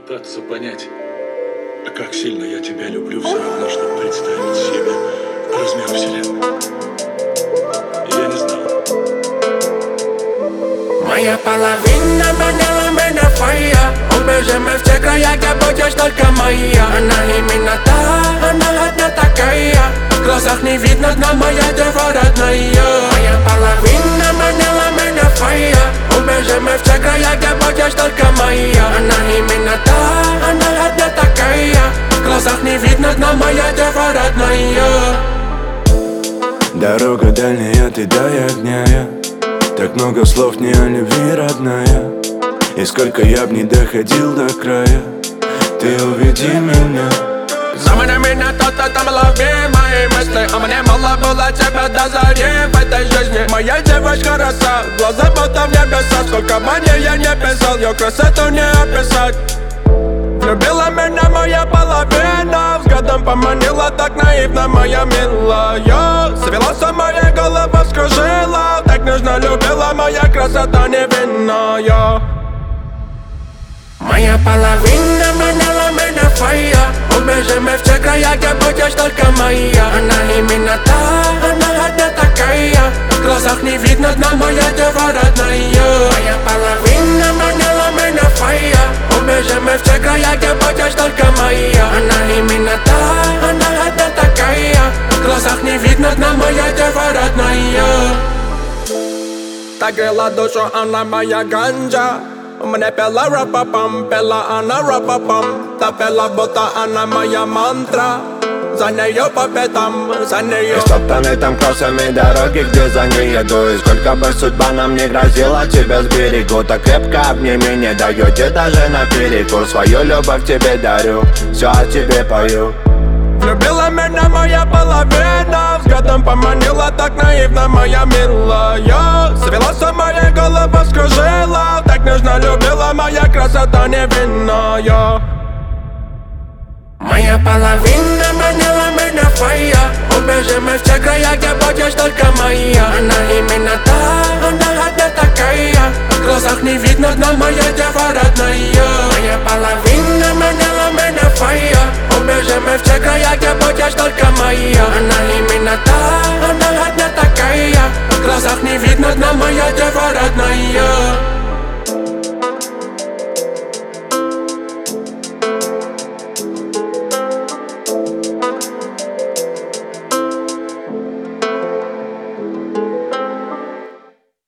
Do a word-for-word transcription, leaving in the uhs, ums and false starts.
Пытаться понять, как сильно я тебя люблю, все равно, чтобы представить себе размер вселенной. Я не знал. Моя половина манила меня фая. Убежим мы в те края, где будешь только моя. Она именно та, она одна такая. В глазах не видно дна, моя дева родная. Моя половина манила меня фая. Убежим мы в те края, где будешь только моя. Она именно та, она одна такая. В глазах не видно дна, моя дева родная. Дорога дальняя, ты дай огня. Так много слов не о любви, родная. И сколько я б не доходил до края, ты уведи меня. За меня меня кто-то там ловил мои мысли. А мне мало было тебя до зари в этой жизни. Моя девочка роса, глаза будто в небеса. Сколько бы я не писал, ее красоту не описать. Любила меня моя половина. Взглядом поманила так наивно моя милая. Свела со моей головы, скружила. Так нежно любила моя красота невинная. Моя половина манила меня фая. Убежим мы в те края, где будешь только моя. Она именно та, она одна такая. В глазах не видно дна, моя дева родная. Моя половина манила меня фая. Убежим мы в те края, где будешь только моя. Она именно та, она одна такая. В глазах не видно дна, моя дева родная. Так грела душу, она моя ганджа. Мне пела ра-па-пам, пела она ра-па-пам. Та пела, будто она моя мантра. За неё по пятам, за неё. Истоптаны там кроссами дороги, где за ней еду. И сколько бы судьба нам не грозила, тебя сберегу. Так крепко обними, не даёте даже на перекур. Свою любовь тебе дарю, всё о тебе пою. Любила меня моя половина. Взглядом поманила так наивно моя милая. Свела со моей головы, скружила. Так нежно любила моя красота невинная. Моя половина манила меня фая. Убежим мы в те края, где будешь только моя. Она именно та, она одна такая. В глазах не видно дна, моя дева родная. Моя половина манила меня фая. Убежим мы в те края, где будешь только моя. Она именно та, она одна такая. В глазах не видно дна, моя дева родная.